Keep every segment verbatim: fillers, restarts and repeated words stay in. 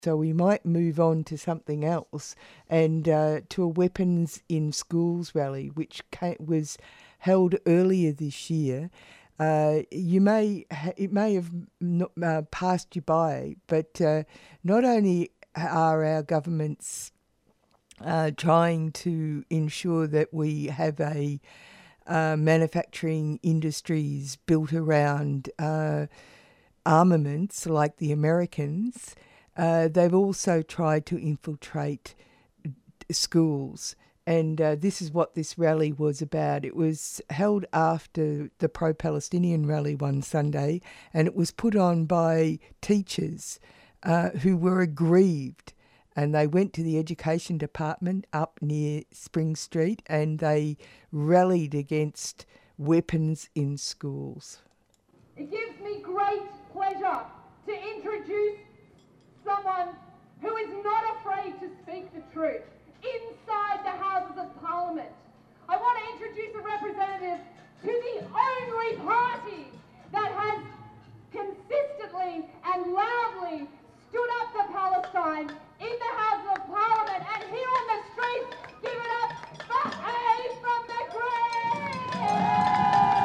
So we might move on to something else, and uh, to a Weapons in Schools rally, which came, was held earlier this year. Uh, you may ha- it may have not, uh, passed you by, but uh, not only are our governments uh, trying to ensure that we have a uh, manufacturing industries built around uh, armaments like the Americans, uh, they've also tried to infiltrate schools. And uh, this is what this rally was about. It was held after the pro-Palestinian rally one Sunday, and it was put on by teachers uh, who were aggrieved. And they went to the education department up near Spring Street, and they rallied against weapons in schools. It gives me great pleasure to introduce someone who is not afraid to speak the truth inside the Houses of Parliament. I want to introduce a representative to the only party that has consistently and loudly stood up for Palestine in the Houses of Parliament, and here on the streets, give it up for A from the Greens!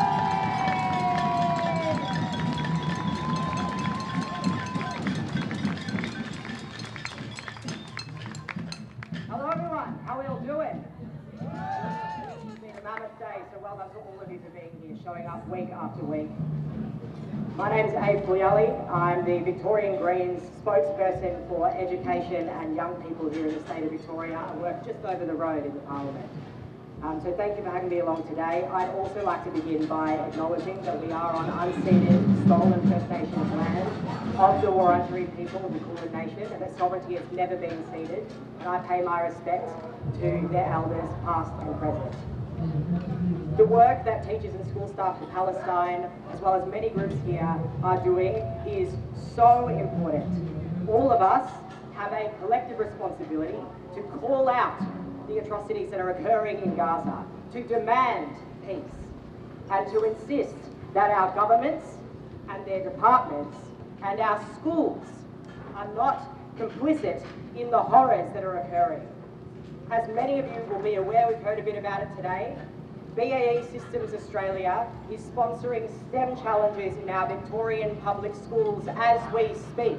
Hello everyone, how are we all doing? It's been a mammoth day, so well done to all of you for being here, showing up week after week. My name is Abe Puglielli. I'm the Victorian Greens spokesperson for education and young people here in the state of Victoria. I work just over the road in the Parliament. Um, so thank you for having me along today. I'd also like to begin by acknowledging that we are on unceded, stolen First Nations land of the Wurundjeri people of the Kulin Nation, and that sovereignty has never been ceded. And I pay my respect to their elders, past and present. The work that teachers and school staff for Palestine, as well as many groups here, are doing is so important. All of us have a collective responsibility to call out the atrocities that are occurring in Gaza, to demand peace, and to insist that our governments and their departments and our schools are not complicit in the horrors that are occurring. As many of you will be aware, we've heard a bit about it today, B A E Systems Australia is sponsoring STEM challenges in our Victorian public schools as we speak.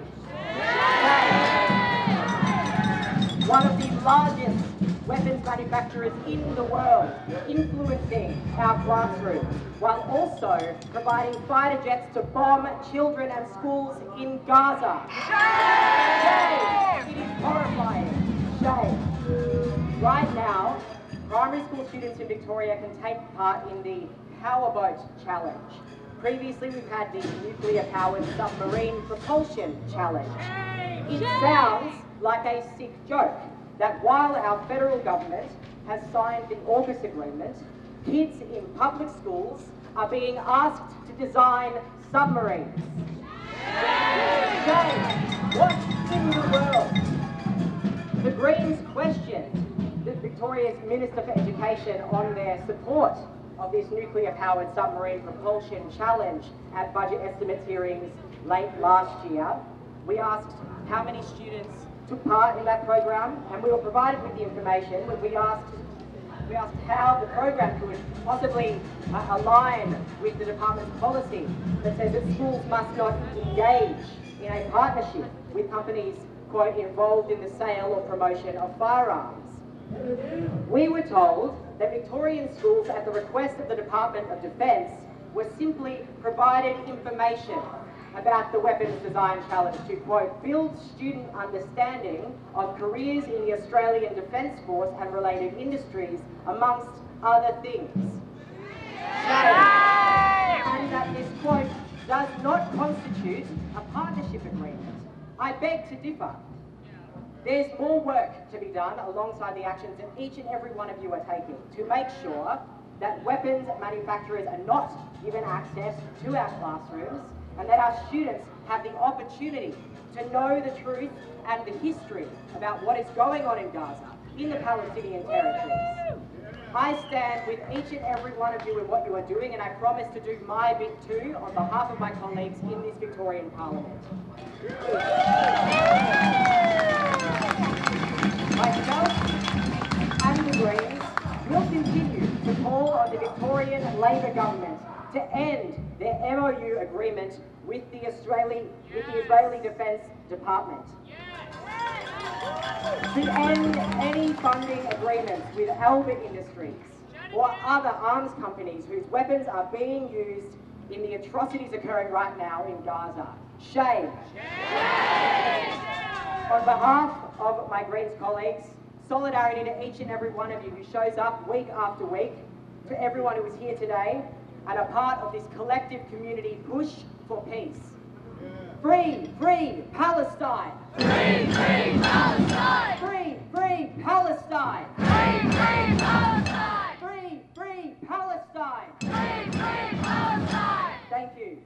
One of the largest weapons manufacturers in the world, influencing our classrooms, while also providing fighter jets to bomb children and schools in Gaza. Shame! It is horrifying. Shame. Right now, primary school students in Victoria can take part in the Powerboat Challenge. Previously, we've had the Nuclear-Powered Submarine Propulsion Challenge. It sounds like a sick joke that while our federal government has signed the AUKUS agreement, kids in public schools are being asked to design submarines. Shame! What in the world? The Greens questioned Victoria's Minister for Education on their support of this nuclear-powered submarine propulsion challenge at budget estimates hearings late last year. We asked how many students took part in that program, and we were provided with the information. We asked, we asked how the program could possibly uh, align with the department's policy that says that schools must not engage in a partnership with companies, quote, involved in the sale or promotion of firearms. We were told that Victorian schools, at the request of the Department of Defence, were simply provided information about the Weapons Design Challenge to, quote, build student understanding of careers in the Australian Defence Force and related industries, amongst other things. And that this, quote, does not constitute a partnership agreement. I beg to differ. There's more work to be done alongside the actions that each and every one of you are taking to make sure that weapons manufacturers are not given access to our classrooms and that our students have the opportunity to know the truth and the history about what is going on in Gaza, in the Palestinian territories. I stand with each and every one of you in what you are doing, and I promise to do my bit too on behalf of my colleagues in this Victorian Parliament. to end their M O U agreement with the Israeli, with the Israeli Defense Department. To end any funding agreements with Elbit Industries or other arms companies whose weapons are being used in the atrocities occurring right now in Gaza. Shame. Shame. On behalf of my Greens colleagues, solidarity to each and every one of you who shows up week after week, to everyone who is here today and a part of this collective community push for peace. Free, free Palestine! Free, free Palestine! Free, free Palestine! Free, free Palestine! Free, free Palestine! Free, free Palestine! Thank you.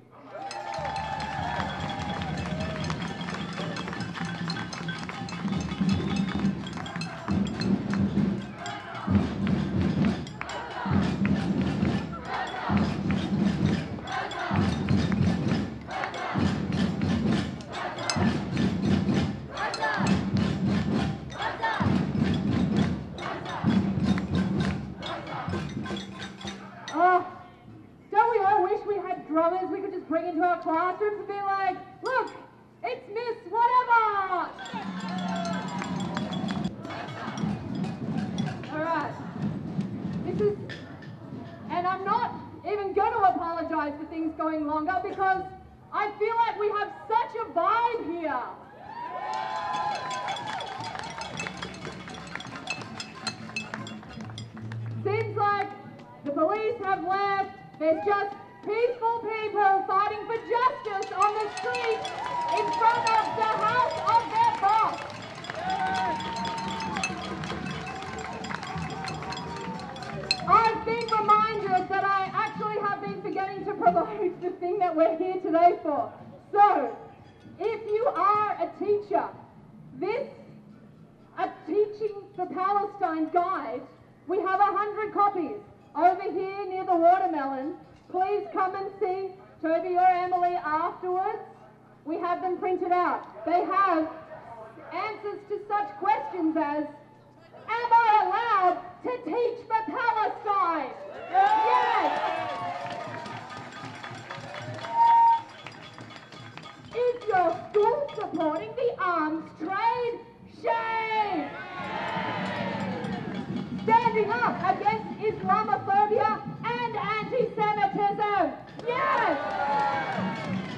Oh, don't we all wish we had drummers we could just bring into our classrooms and be like, look, it's Miss Whatever! Alright. This is, and I'm not even going to apologise for things going longer because I feel like we have such a vibe here. Seems like the police have left. There's just peaceful people fighting for justice on the street in front of the house of their boss. I've been reminded that I actually have been forgetting to promote the thing that we're here today for. So, if you are a teacher, this, a Teaching for Palestine guide, we have a hundred copies over here near the watermelon. Please come and see Toby or Emily afterwards. We have them printed out. They have answers to such questions as, am I allowed to teach for Palestine? Yes! Is your school supporting the arms trade? Shame! Standing up against Islamophobia and anti-Semitism. Yes!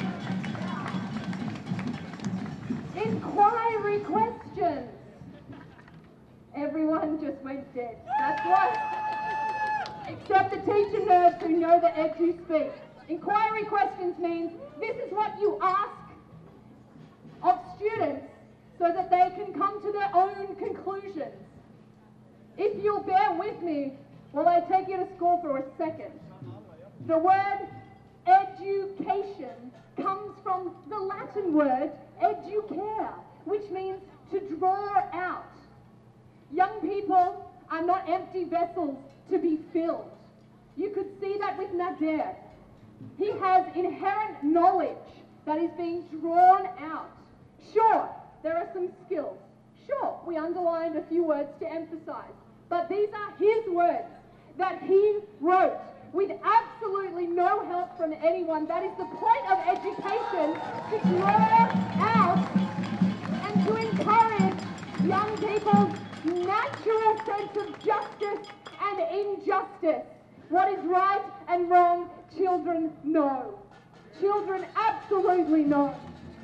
Inquiry questions. Everyone just went dead. That's what. Except the teacher nerds who know the edu speak. Inquiry questions means this is what you ask of students so that they can come to their own conclusions. If you'll bear with me while I take you to school for a second. The word education comes from the Latin word educare, which means to draw out. Young people are not empty vessels to be filled. You could see that with Nader. He has inherent knowledge that is being drawn out. Sure, there are some skills. Sure, we underlined a few words to emphasize. But these are his words that he wrote with absolutely no help from anyone. That is the point of education, to draw out and to encourage young people's natural sense of justice and injustice. What is right and wrong, children know. Children absolutely know.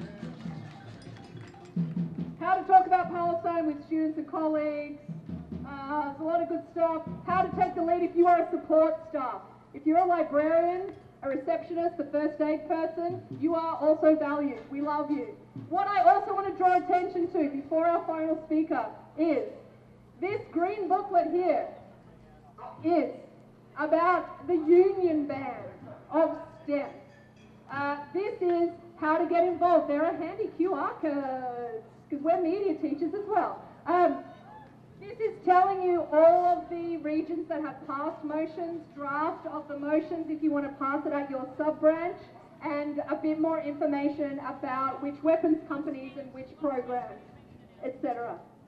How to talk about Palestine with students and colleagues. Uh, there's a lot of good stuff. How to take the lead if you are a support staff. If you're a librarian, a receptionist, a first aid person, you are also valued. We love you. What I also want to draw attention to before our final speaker is this green booklet here is about the union band of STEM. Uh, this is how to get involved. There are handy Q R codes because we're media teachers as well. Um, This is telling you all of the regions that have passed motions, draft of the motions if you want to pass it at your sub-branch, and a bit more information about which weapons companies and which programs, et cetera.